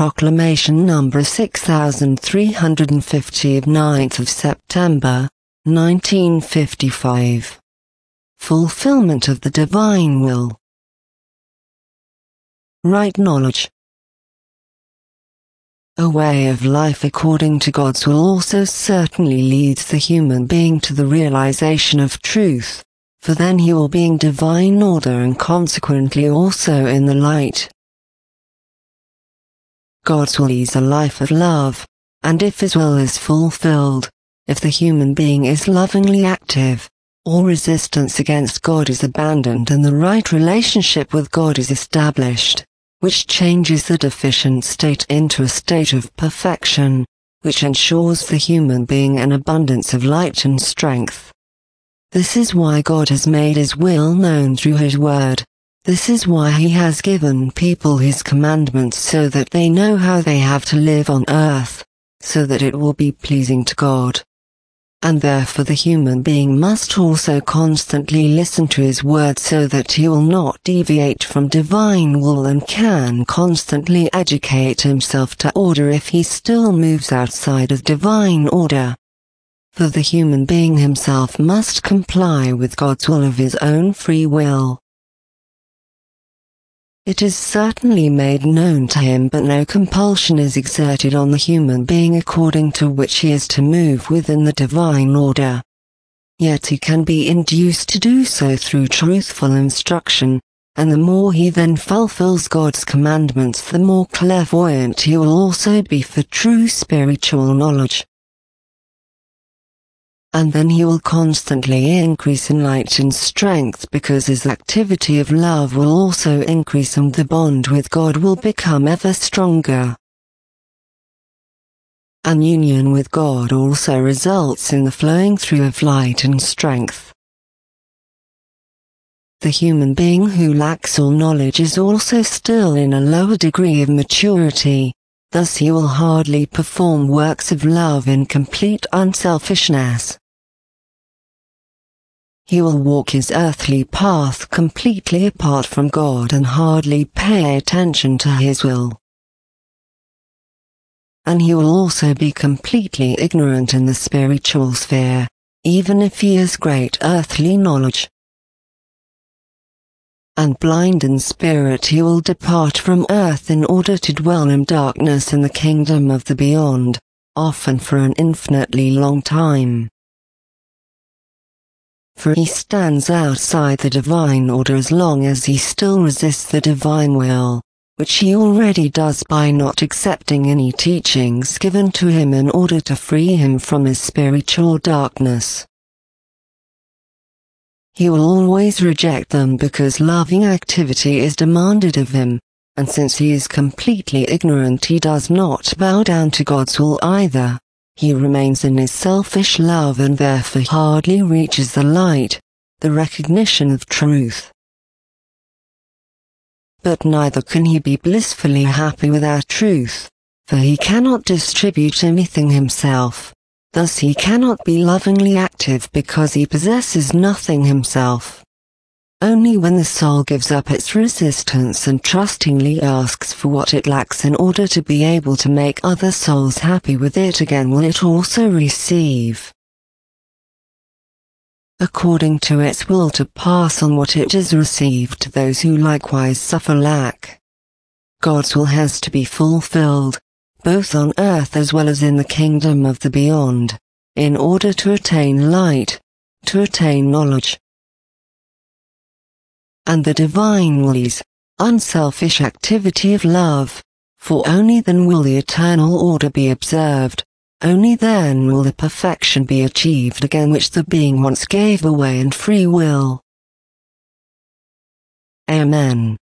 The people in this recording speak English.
Proclamation number 6350 of 9th of September, 1955. Fulfillment of the divine will. Right knowledge. A way of life according to God's will also certainly leads the human being to the realization of truth, for then he will be in divine order and consequently also in the light. God's will is a life of love, and if his will is fulfilled, if the human being is lovingly active, all resistance against God is abandoned and the right relationship with God is established, which changes the deficient state into a state of perfection, which ensures the human being an abundance of light and strength. This is why God has made his will known through his word. This is why he has given people his commandments so that they know how they have to live on earth, so that it will be pleasing to God. And therefore the human being must also constantly listen to his word so that he will not deviate from divine will and can constantly educate himself to order if he still moves outside of divine order. For the human being himself must comply with God's will of his own free will. It is certainly made known to him, but no compulsion is exerted on the human being according to which he is to move within the divine order. Yet he can be induced to do so through truthful instruction, and the more he then fulfills God's commandments, the more clairvoyant he will also be for true spiritual knowledge. And then he will constantly increase in light and strength because his activity of love will also increase and the bond with God will become ever stronger. An union with God also results in the flowing through of light and strength. The human being who lacks all knowledge is also still in a lower degree of maturity, thus he will hardly perform works of love in complete unselfishness. He will walk his earthly path completely apart from God and hardly pay attention to his will. And he will also be completely ignorant in the spiritual sphere, even if he has great earthly knowledge. And blind in spirit he will depart from earth in order to dwell in darkness in the kingdom of the beyond, often for an infinitely long time. For he stands outside the divine order as long as he still resists the divine will, which he already does by not accepting any teachings given to him in order to free him from his spiritual darkness. He will always reject them because loving activity is demanded of him, and since he is completely ignorant he does not bow down to God's will either. He remains in his selfish love and therefore hardly reaches the light, the recognition of truth. But neither can he be blissfully happy without truth, for he cannot distribute anything himself, thus he cannot be lovingly active because he possesses nothing himself. Only when the soul gives up its resistance and trustingly asks for what it lacks in order to be able to make other souls happy with it again will it also receive, according to its will, to pass on what it has received to those who likewise suffer lack. God's will has to be fulfilled, both on earth as well as in the kingdom of the beyond, in order to attain light, to attain knowledge. And the divine will is unselfish activity of love, for only then will the eternal order be observed, only then will the perfection be achieved again which the being once gave away in free will. Amen.